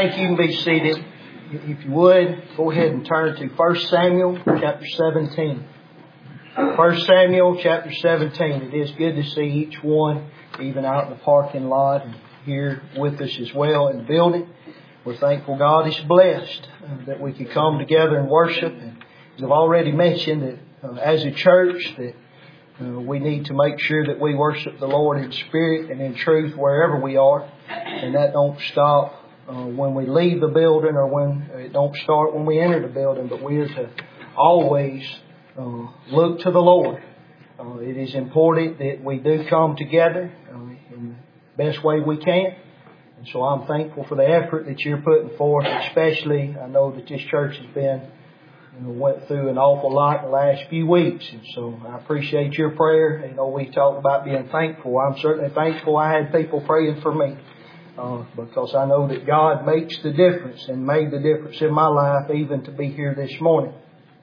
Thank you. You can be seated. If you would, go ahead and turn to 1 Samuel chapter 17. 1 Samuel chapter 17. It is good to see each one, even out in the parking lot and here with us as well in the building. We're thankful God is blessed that we could come together and worship. And as I've already mentioned, that as a church, that we need to make sure that we worship the Lord in spirit and in truth wherever we are. And that don't stop when we leave the building, or when it don't start when we enter the building, but we are to always look to the Lord. It is important that we do come together in the best way we can. And so I'm thankful for the effort that you're putting forth, especially I know that this church has been went through an awful lot in the last few weeks. And so I appreciate your prayer. We talk about being thankful. I'm certainly thankful I had people praying for me. Because I know that God makes the difference and made the difference in my life even to be here this morning.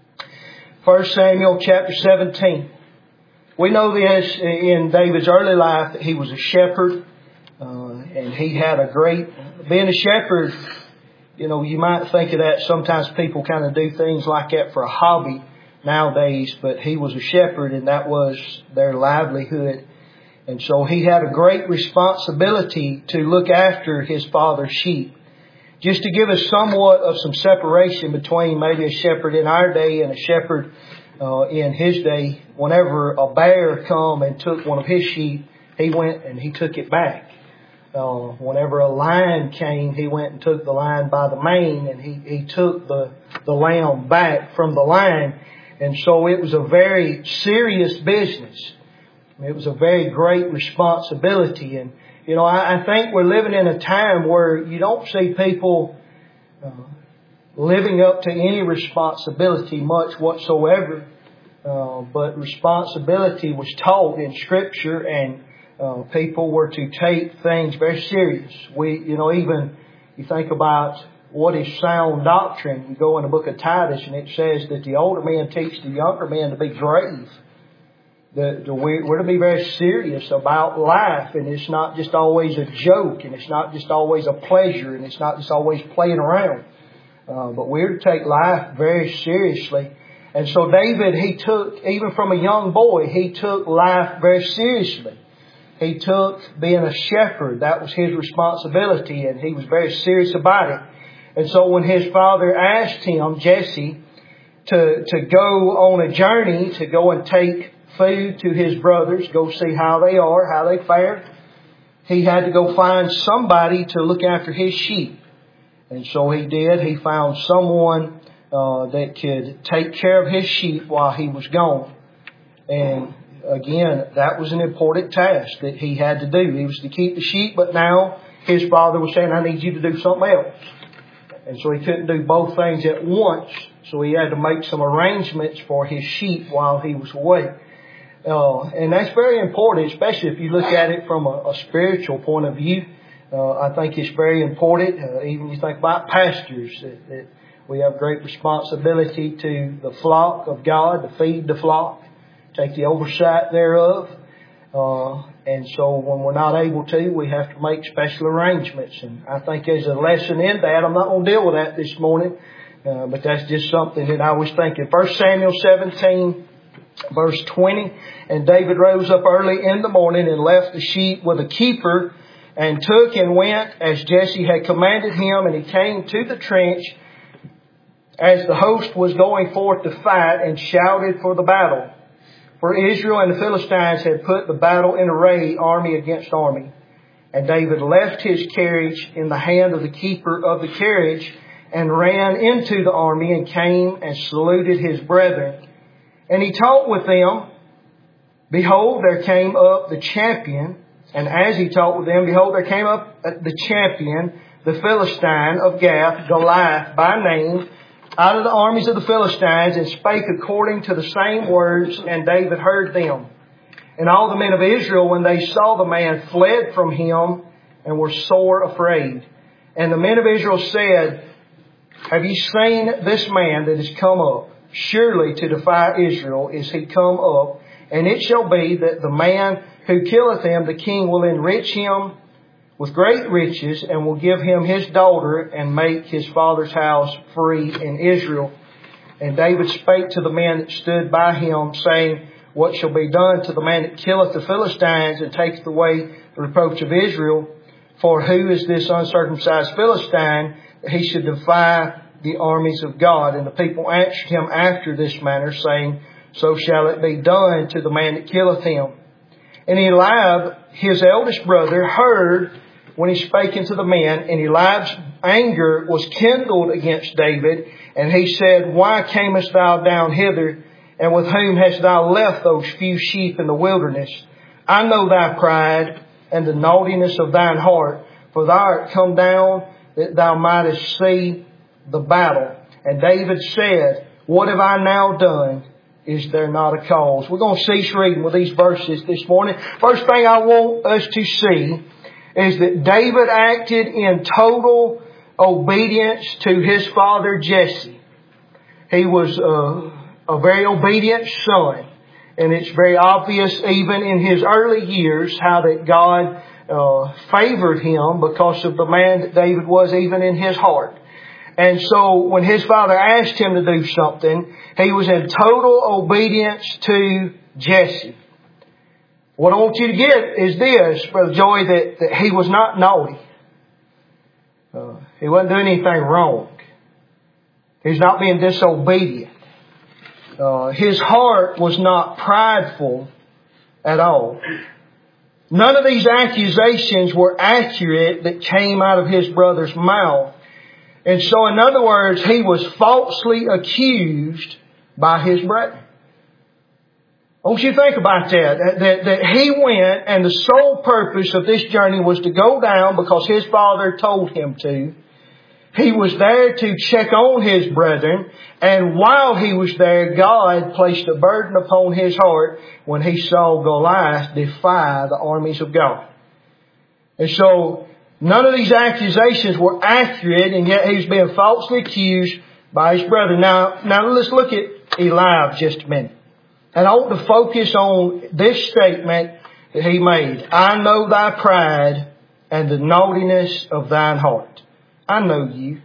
1 Samuel chapter 17. We know this in David's early life that he was a shepherd. And he had being a shepherd, you might think of that. Sometimes people kind of do things like that for a hobby nowadays, but he was a shepherd and that was their livelihood. And so he had a great responsibility to look after his father's sheep. Just to give us somewhat of some separation between maybe a shepherd in our day and a shepherd in his day, whenever a bear come and took one of his sheep, he went and he took it back. Whenever a lion came, he went and took the lion by the mane and he took the lamb back from the lion. And so it was a very serious business. It was a very great responsibility. And, I think we're living in a time where you don't see people living up to any responsibility much whatsoever. But responsibility was taught in Scripture, and people were to take things very serious. Even you think about what is sound doctrine. You go in the book of Titus and it says that the older men teach the younger men to be grave. We're to be very serious about life, and it's not just always a joke, and it's not just always a pleasure, and it's not just always playing around. But we're to take life very seriously. And so David, even from a young boy, he took life very seriously. He took being a shepherd. That was his responsibility, and he was very serious about it. And so when his father asked him, Jesse, to go on a journey, to go and take food to his brothers, go see how they are, how they fare, he had to go find somebody to look after his sheep. And so he did. He found someone that could take care of his sheep while he was gone. And again, that was an important task that he had to do. He was to keep the sheep, but now his father was saying, I need you to do something else. And so he couldn't do both things at once. So he had to make some arrangements for his sheep while he was away. And that's very important, especially if you look at it from a spiritual point of view. I think it's very important. Even you think about pastors, that we have great responsibility to the flock of God, to feed the flock, take the oversight thereof. And so when we're not able to, we have to make special arrangements. And I think there's a lesson in that. I'm not going to deal with that this morning, but that's just something that I was thinking. 1 Samuel 17, verse 20, and David rose up early in the morning and left the sheep with a keeper, and took and went as Jesse had commanded him, and he came to the trench as the host was going forth to fight, and shouted for the battle. For Israel and the Philistines had put the battle in array, army against army. And David left his carriage in the hand of the keeper of the carriage, and ran into the army, and came and saluted his brethren. And he talked with them. Behold, there came up the champion. And as he talked with them, behold, there came up the champion, the Philistine of Gath, Goliath by name, out of the armies of the Philistines, and spake according to the same words, and David heard them. And all the men of Israel, when they saw the man, fled from him, and were sore afraid. And the men of Israel said, Have ye seen this man that is come up? Surely to defy Israel is he come up. And it shall be that the man who killeth him, the king will enrich him with great riches, and will give him his daughter, and make his father's house free in Israel. And David spake to the men that stood by him, saying, What shall be done to the man that killeth the Philistines, and taketh away the reproach of Israel? For who is this uncircumcised Philistine, that he should defy the armies of God? And the people answered him after this manner, saying, So shall it be done to the man that killeth him. And Eliab, his eldest brother, heard when he spake unto the men, and Eliab's anger was kindled against David, and he said, Why camest thou down hither, and with whom hast thou left those few sheep in the wilderness? I know thy pride, and the naughtiness of thine heart, for thou art come down that thou mightest see the battle. And David said, What have I now done? Is there not a cause? We're going to cease reading with these verses this morning. First thing I want us to see is that David acted in total obedience to his father Jesse. He was a very obedient son. And it's very obvious even in his early years how that God favored him because of the man that David was even in his heart. And so when his father asked him to do something, he was in total obedience to Jesse. What I want you to get is this, Brother Joy, that he was not naughty. He wasn't doing anything wrong. He's not being disobedient. His heart was not prideful at all. None of these accusations were accurate that came out of his brother's mouth. And so, in other words, he was falsely accused by his brethren. I want you to think about that he went, and the sole purpose of this journey was to go down because his father told him to. He was there to check on his brethren, and while he was there, God placed a burden upon his heart when he saw Goliath defy the armies of God. And so, none of these accusations were accurate, and yet he was being falsely accused by his brother. Now let's look at Eliab just a minute. And I want to focus on this statement that he made. I know thy pride and the naughtiness of thine heart. I know you.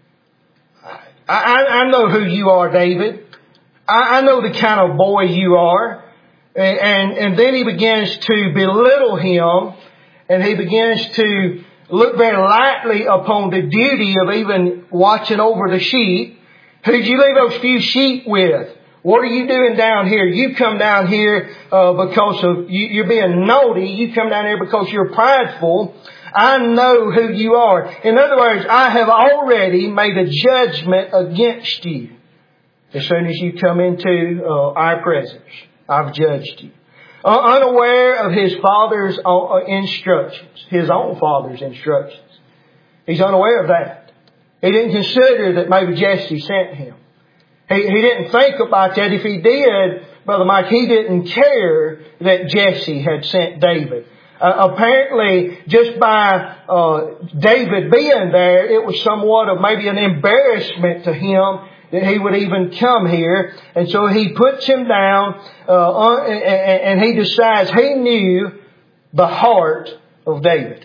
I know who you are, David. I know the kind of boy you are. And then he begins to belittle him, and he begins to look very lightly upon the duty of even watching over the sheep. Who'd you leave those few sheep with? What are you doing down here? You come down here because of you're being naughty. You come down here because you're prideful. I know who you are. In other words, I have already made a judgment against you. As soon as you come into our presence, I've judged you. Unaware of his father's instructions, his own father's instructions. He's unaware of that. He didn't consider that maybe Jesse sent him. He didn't think about that. If he did, Brother Mike, he didn't care that Jesse had sent David. Apparently, just by David being there, it was somewhat of maybe an embarrassment to him that he would even come here. And so he puts him down and he decides he knew the heart of David.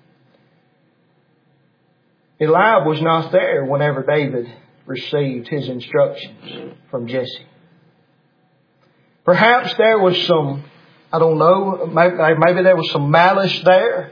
Eliab was not there whenever David received his instructions from Jesse. Perhaps there was some, I don't know, maybe there was some malice there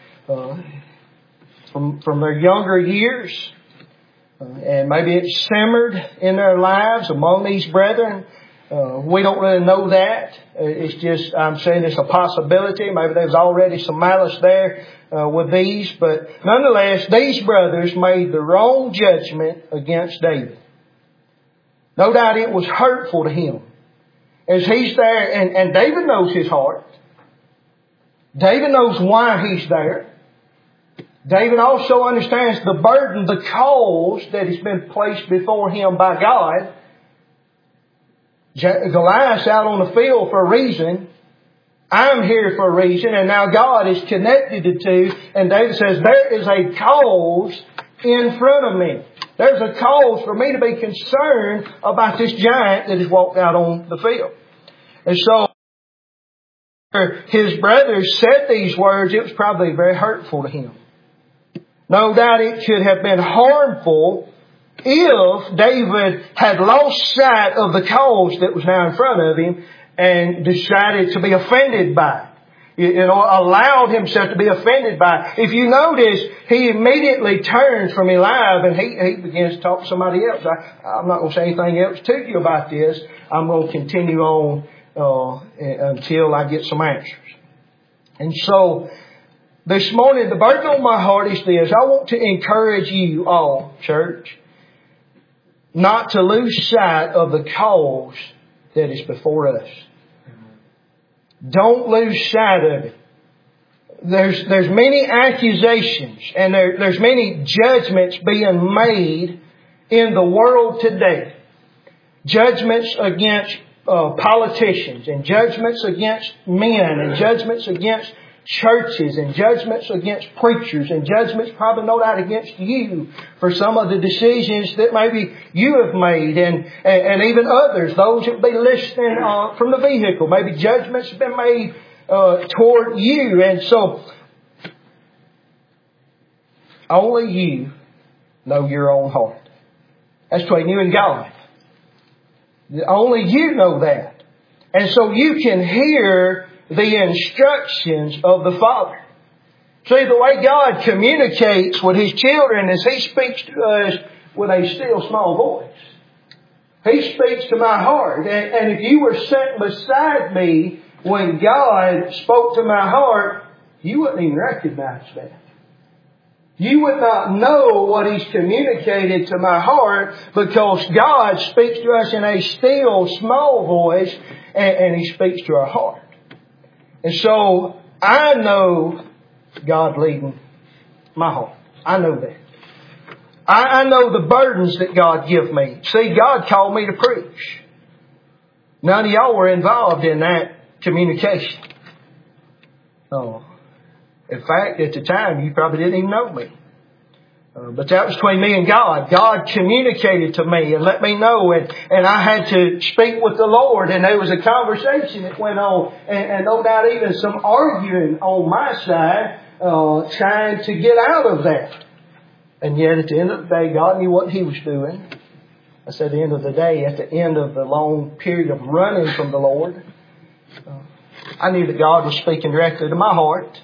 from their younger years. And maybe it simmered in their lives among these brethren. We don't really know that. It's just, I'm saying it's a possibility. Maybe there's already some malice there with these. But nonetheless, these brothers made the wrong judgment against David. No doubt it was hurtful to him. As he's there, and David knows his heart. David knows why he's there. David also understands the burden, the cause that has been placed before him by God. Goliath's out on the field for a reason. I'm here for a reason. And now God is connected the two. And David says, there is a cause in front of me. There's a cause for me to be concerned about this giant that has walked out on the field. And so his brothers said these words, it was probably very hurtful to him. No doubt it could have been harmful if David had lost sight of the cause that was now in front of him and decided to be offended by it. Allowed himself to be offended by it. If you notice, he immediately turns from Eliab and he begins to talk to somebody else. I'm not going to say anything else to you about this. I'm going to continue on until I get some answers. And so, this morning, the burden on my heart is this. I want to encourage you all, church, not to lose sight of the cause that is before us. Don't lose sight of it. There's many accusations and there's many judgments being made in the world today. Judgments against politicians and judgments against men and judgments against churches and judgments against preachers and judgments probably no doubt against you for some of the decisions that maybe you have made and even others, those that will be listening from the vehicle. Maybe judgments have been made toward you. And so only you know your own heart. That's between you and God. Only you know that. And so you can hear the instructions of the Father. See, the way God communicates with His children is He speaks to us with a still small voice. He speaks to my heart. And if you were sitting beside me when God spoke to my heart, you wouldn't even recognize that. You would not know what He's communicated to my heart because God speaks to us in a still small voice and He speaks to our heart. And so I know God leading my heart. I know that. I know the burdens that God gives me. See, God called me to preach. None of y'all were involved in that communication. Oh. In fact, at the time, you probably didn't even know me. But that was between me and God. God communicated to me and let me know. And I had to speak with the Lord. And there was a conversation that went on. And no doubt even some arguing on my side, trying to get out of that. And yet at the end of the day, God knew what He was doing. I said at the end of the day, at the end of the long period of running from the Lord, I knew that God was speaking directly to my heart.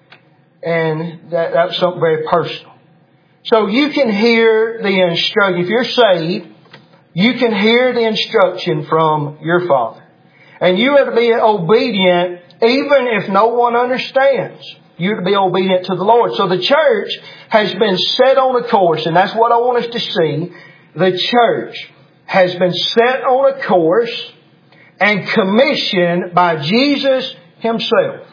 And that was something very personal. So you can hear the instruction. If you're saved, you can hear the instruction from your Father. And you are to be obedient even if no one understands. You're to be obedient to the Lord. So the church has been set on a course, and that's what I want us to see. The church has been set on a course and commissioned by Jesus Himself.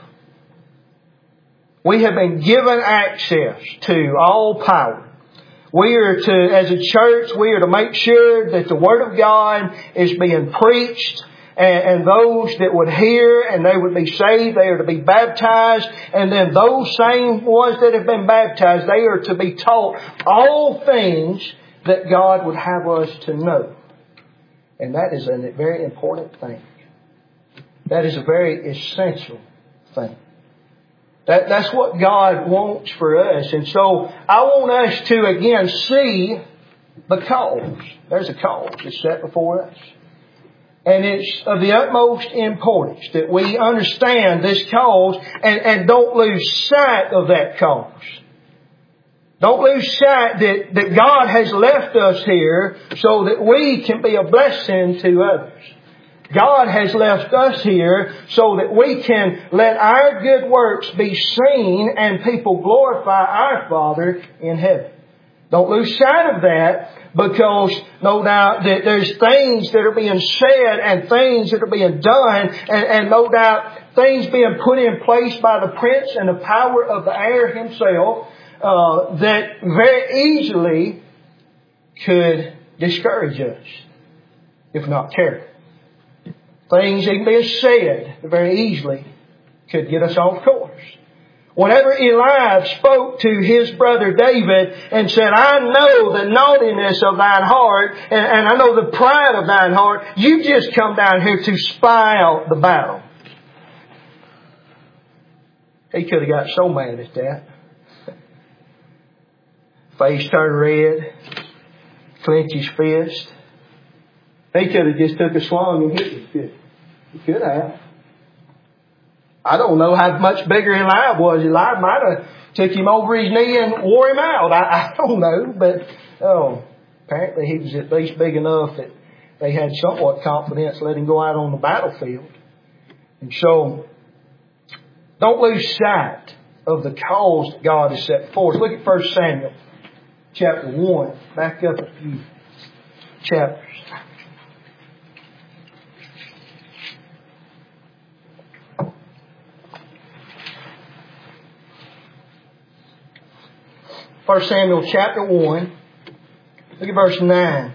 We have been given access to all power. We are to, as a church, we are to make sure that the Word of God is being preached, and those that would hear and they would be saved, they are to be baptized, and then those same ones that have been baptized, they are to be taught all things that God would have us to know. And that is a very important thing. That is a very essential thing. That's what God wants for us. And so I want us to again see the cause. There's a cause that's set before us. And it's of the utmost importance that we understand this cause and don't lose sight of that cause. Don't lose sight that God has left us here so that we can be a blessing to others. God has left us here so that we can let our good works be seen and people glorify our Father in heaven. Don't lose sight of that because no doubt that there's things that are being said and things that are being done and no doubt things being put in place by the prince and the power of the air himself that very easily could discourage us if not careful. Things that can be said very easily could get us off course. Whenever Eliab spoke to his brother David and said, I know the naughtiness of thine heart and I know the pride of thine heart, you just come down here to spy out the battle. He could have got so mad at that. Face turned red, clenched his fist. He could have just took a swung and hit him. He could have. I don't know how much bigger Eli was. Eli might have took him over his knee and wore him out. I don't know. But apparently he was at least big enough that they had somewhat confidence to let him go out on the battlefield. And so, don't lose sight of the cause that God has set forth. Look at 1 Samuel chapter 1. Back up a few chapters. First Samuel chapter 1. Look at verse 9.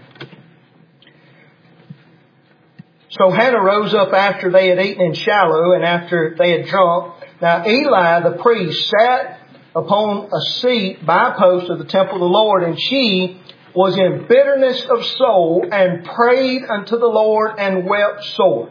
So Hannah rose up after they had eaten in Shiloh and after they had drunk. Now Eli the priest sat upon a seat by a post of the temple of the Lord, and she was in bitterness of soul and prayed unto the Lord and wept sore.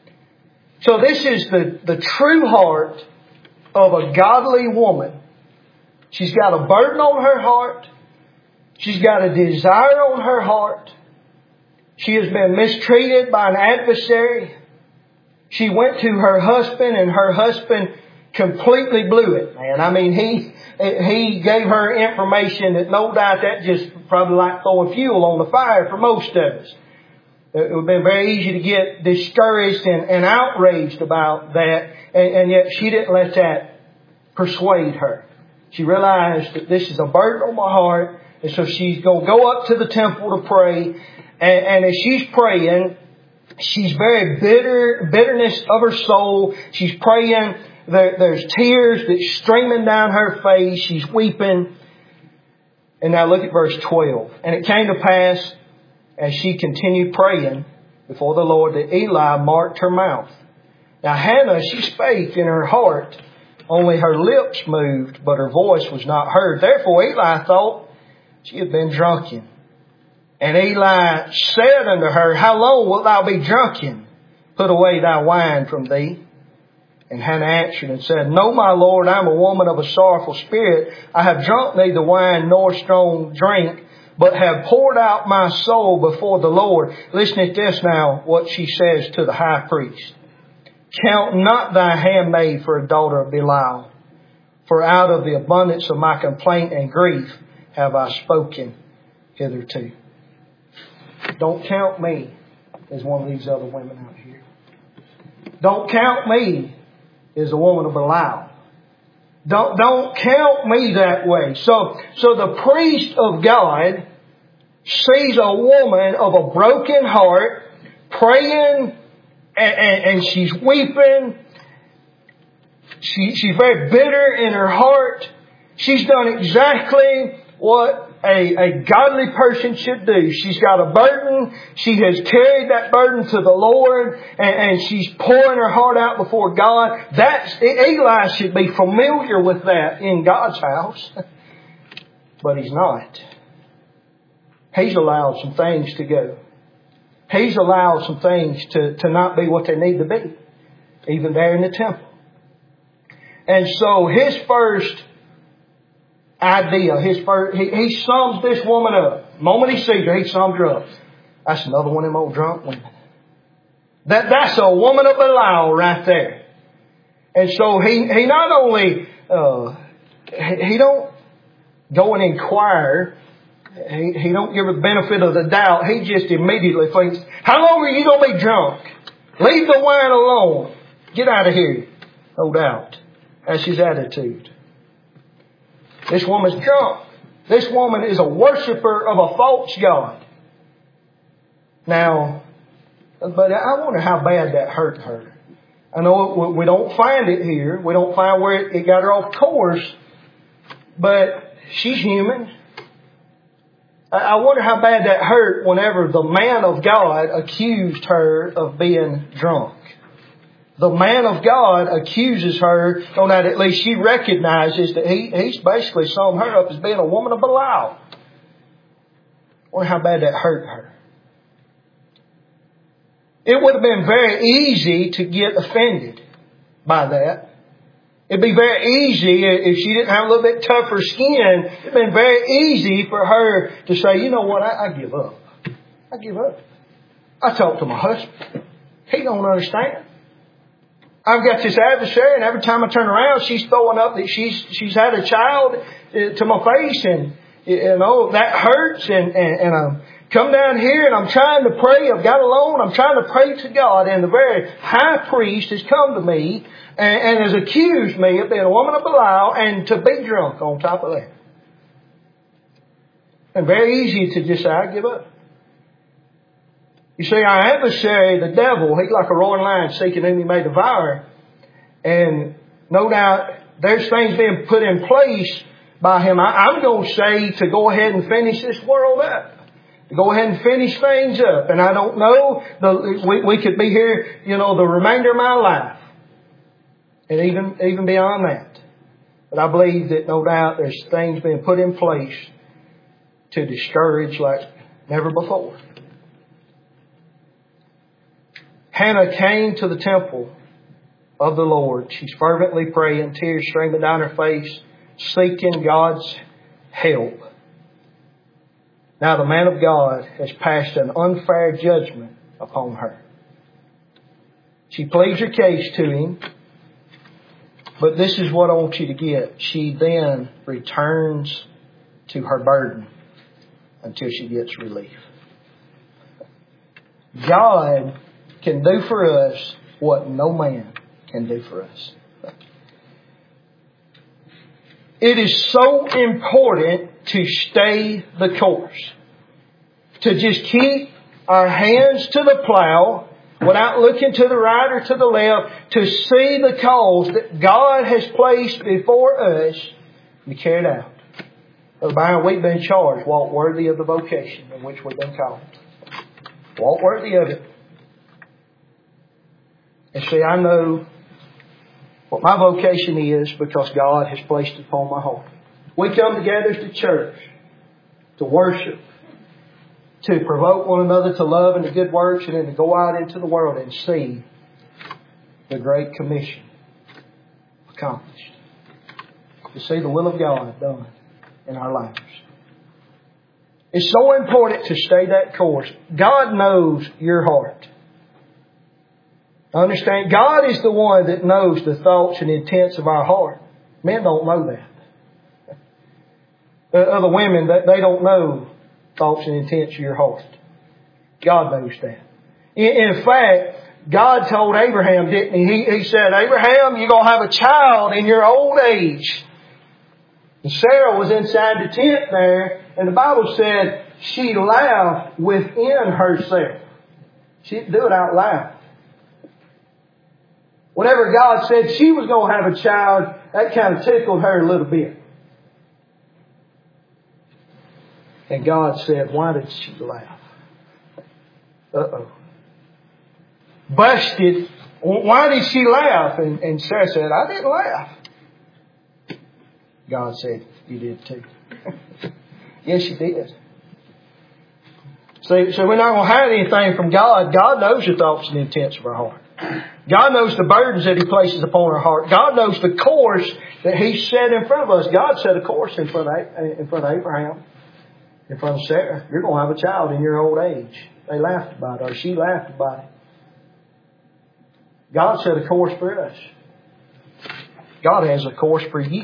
So this is the true heart of a godly woman. She's got a burden on her heart. She's got a desire on her heart. She has been mistreated by an adversary. She went to her husband, and her husband completely blew it, man. I mean, he gave her information that no doubt that just probably like throwing fuel on the fire for most of us. It would have been very easy to get discouraged and outraged about that, and yet she didn't let that persuade her. She realized that this is a burden on my heart, and so she's going to go up to the temple to pray. And as she's praying, she's very bitterness of her soul. She's praying. There's tears that's streaming down her face. She's weeping. And now look at verse 12. And it came to pass, as she continued praying before the Lord, that Eli marked her mouth. Now Hannah, she spake in her heart, only her lips moved, but her voice was not heard. Therefore Eli thought she had been drunken. And Eli said unto her, How long wilt thou be drunken? Put away thy wine from thee. And Hannah answered and said, No, my Lord, I am a woman of a sorrowful spirit. I have drunk neither wine nor strong drink, but have poured out my soul before the Lord. Listen at this now, what she says to the high priest. Count not thy handmaid for a daughter of Belial, for out of the abundance of my complaint and grief have I spoken hitherto. Don't count me as one of these other women out here. Don't count me as a woman of Belial. Don't count me that way. So the priest of God sees a woman of a broken heart praying, and she's weeping. She's very bitter in her heart. She's done exactly what a godly person should do. She's got a burden. She has carried that burden to the Lord, and she's pouring her heart out before God. Eli should be familiar with that in God's house, but he's not. He's allowed some things to go. He's allowed some things to not be what they need to be, even there in the temple. And so his first idea, he sums this woman up. The moment he sees her, he sums her up. That's another one of them old drunk women. That's a woman of Belial right there. And so he not only he don't go and inquire. He don't give her the benefit of the doubt. He just immediately thinks, how long are you going to be drunk? Leave the wine alone. Get out of here. No doubt. That's his attitude. This woman's drunk. This woman is a worshiper of a false god. Now, but I wonder how bad that hurt her. I know we don't find it here. We don't find where it got her off course. But she's human. I wonder how bad that hurt whenever the man of God accused her of being drunk. The man of God accuses her, so that at least she recognizes that he's basically summed her up as being a woman of Belial. I wonder how bad that hurt her. It would have been very easy to get offended by that. It'd be very easy if she didn't have a little bit tougher skin. It'd been very easy for her to say, you know what, I give up. I give up. I talk to my husband. He don't understand. I've got this adversary, and every time I turn around, she's throwing up that she's had a child to my face, and that hurts. And I'm come down here, and I'm trying to pray. I've got alone. I'm trying to pray to God, and the very high priest has come to me and has accused me of being a woman of Belial and to be drunk on top of that. And very easy to just say, I give up. You see, our adversary, the devil, he's like a roaring lion seeking whom he may devour. And no doubt there's things being put in place by him. I'm going to say to go ahead and finish this world up. To go ahead and finish things up. And I don't know, we could be here, the remainder of my life. And even beyond that. But I believe that no doubt there's things being put in place to discourage like never before. Hannah came to the temple of the Lord. She's fervently praying, tears streaming down her face, seeking God's help. Now the man of God has passed an unfair judgment upon her. She pleads her case to him, but this is what I want you to get. She then returns to her burden until she gets relief. God can do for us what no man can do for us. It is so important to stay the course. To just keep our hands to the plow without looking to the right or to the left, to see the cause that God has placed before us and to carry it out. Brother Byron, we've been charged, walk worthy of the vocation in which we've been called. Walk worthy of it. And see, I know what my vocation is because God has placed it upon my heart. We come together as the church to worship, to provoke one another to love and to good works, and then to go out into the world and see the Great Commission accomplished. To see the will of God done in our lives. It's so important to stay that course. God knows your heart. Understand, God is the one that knows the thoughts and intents of our heart. Men don't know that. Other women, they don't know thoughts and intents of your heart. God knows that. In fact, God told Abraham, didn't he? He said, Abraham, you're going to have a child in your old age. And Sarah was inside the tent there, and the Bible said she laughed within herself. She didn't do it out loud. Whenever God said she was going to have a child, that kind of tickled her a little bit. And God said, why did she laugh? Uh-oh. Busted. Why did she laugh? And Sarah said, I didn't laugh. God said, you did too. Yes, you did. So we're not going to hide anything from God. God knows the thoughts and intents of our heart. God knows the burdens that He places upon our heart. God knows the course that He set in front of us. God set a course in front of Abraham, in front of Sarah. You're going to have a child in your old age. They laughed about it, or she laughed about it. God set a course for us. God has a course for you.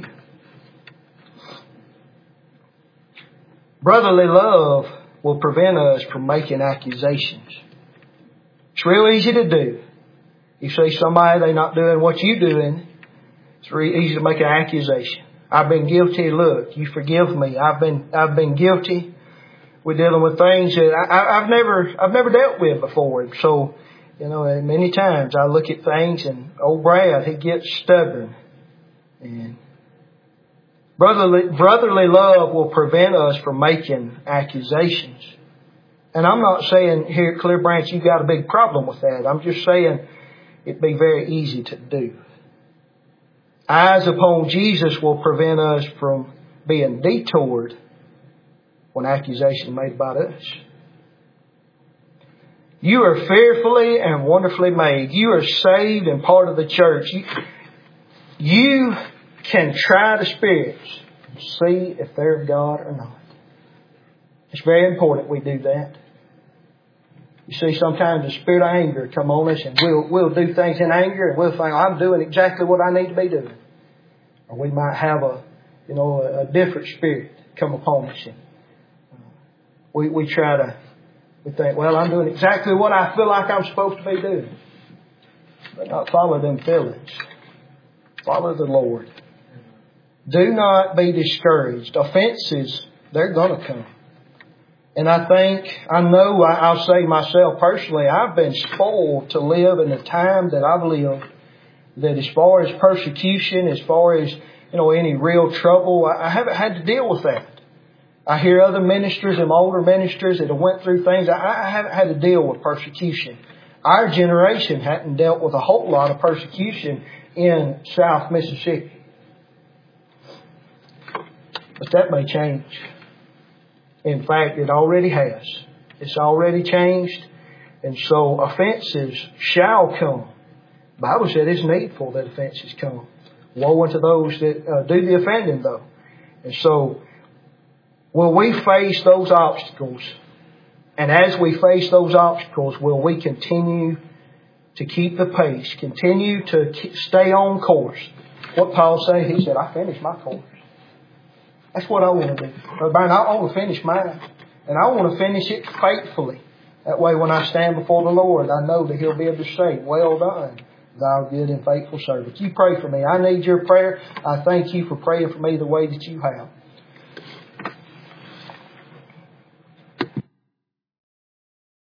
Brotherly love will prevent us from making accusations. It's real easy to do. You see somebody, they're not doing what you're doing, it's real easy to make an accusation. I've been guilty. Look, you forgive me. I've been guilty. We're dealing with things that I've never dealt with before. So, many times I look at things and old Brad, he gets stubborn. And brotherly love will prevent us from making accusations. And I'm not saying here at Clear Branch you've got a big problem with that. I'm just saying it'd be very easy to do. Eyes upon Jesus will prevent us from being detoured when accusation is made about us. You are fearfully and wonderfully made. You are saved and part of the church. You can try the spirits and see if they're of God or not. It's very important we do that. You see, sometimes the spirit of anger come on us, and we'll do things in anger, and we'll think, I'm doing exactly what I need to be doing. Or we might have a different spirit come upon us. And we think, well, I'm doing exactly what I feel like I'm supposed to be doing. But not follow them feelings. Follow the Lord. Do not be discouraged. Offenses, they're going to come. And I'll say myself personally, I've been spoiled to live in the time that I've lived, that as far as persecution, as far as, any real trouble, I haven't had to deal with that. I hear other ministers and older ministers that have went through things. I haven't had to deal with persecution. Our generation hadn't dealt with a whole lot of persecution in South Mississippi. But that may change. In fact, it already has. It's already changed. And so offenses shall come. The Bible said it's needful that offenses come. Woe unto those that do the offending, though. And so, will we face those obstacles? And as we face those obstacles, will we continue to keep the pace? Continue to stay on course? What Paul said, he said, I finished my course. That's what I want to do. I want to finish mine. And I want to finish it faithfully. That way when I stand before the Lord, I know that He'll be able to say, well done, thou good and faithful servant. You pray for me. I need your prayer. I thank you for praying for me the way that you have.